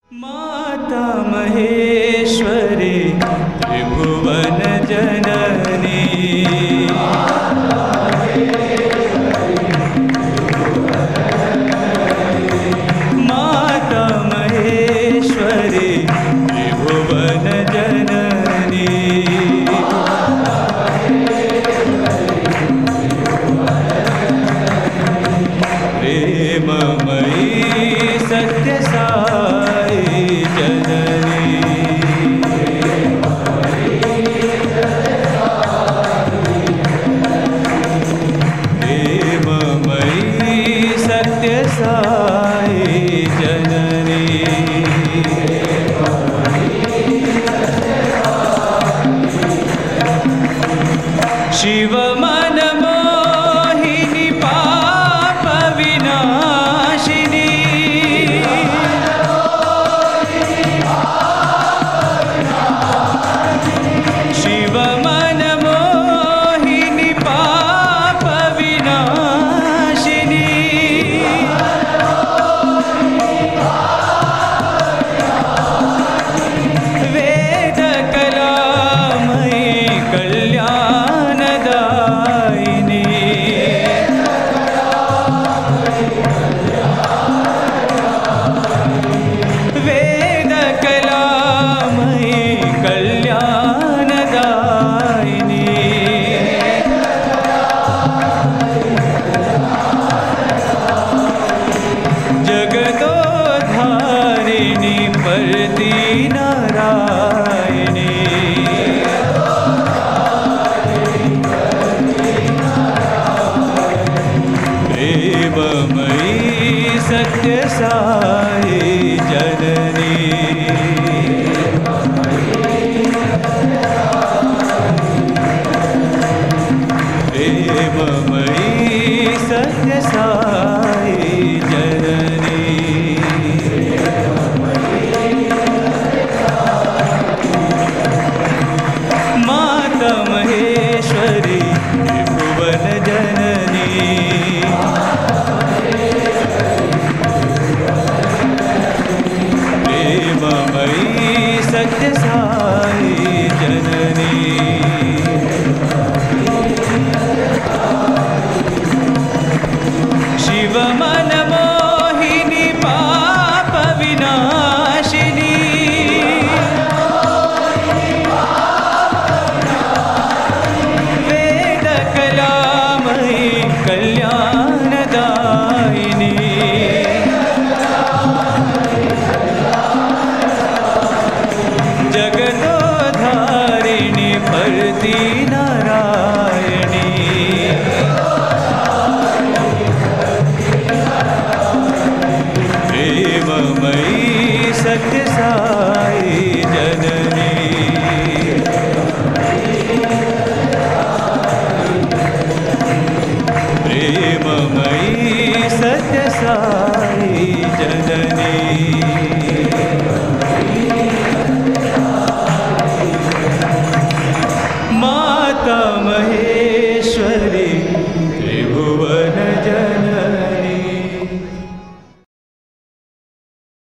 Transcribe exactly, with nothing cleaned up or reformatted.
माता महेश्वरी त्रिभुवन जननी, माता महेश्वरी त्रिभुवन जननी, प्रेममयी सत्य साई जननी, प्रेममयी सत्य साई जननी, शिव मन मोहिनी पाप विनाशिनी, शिव मन मोहिनी पाप विनाशिनी, वेद कलामयी कल्याणदायिनी, वेद कलामयी कल्याणदायिनी, जगदोद्धारिणी परती नारायणी, प्रेममयी सत्य सा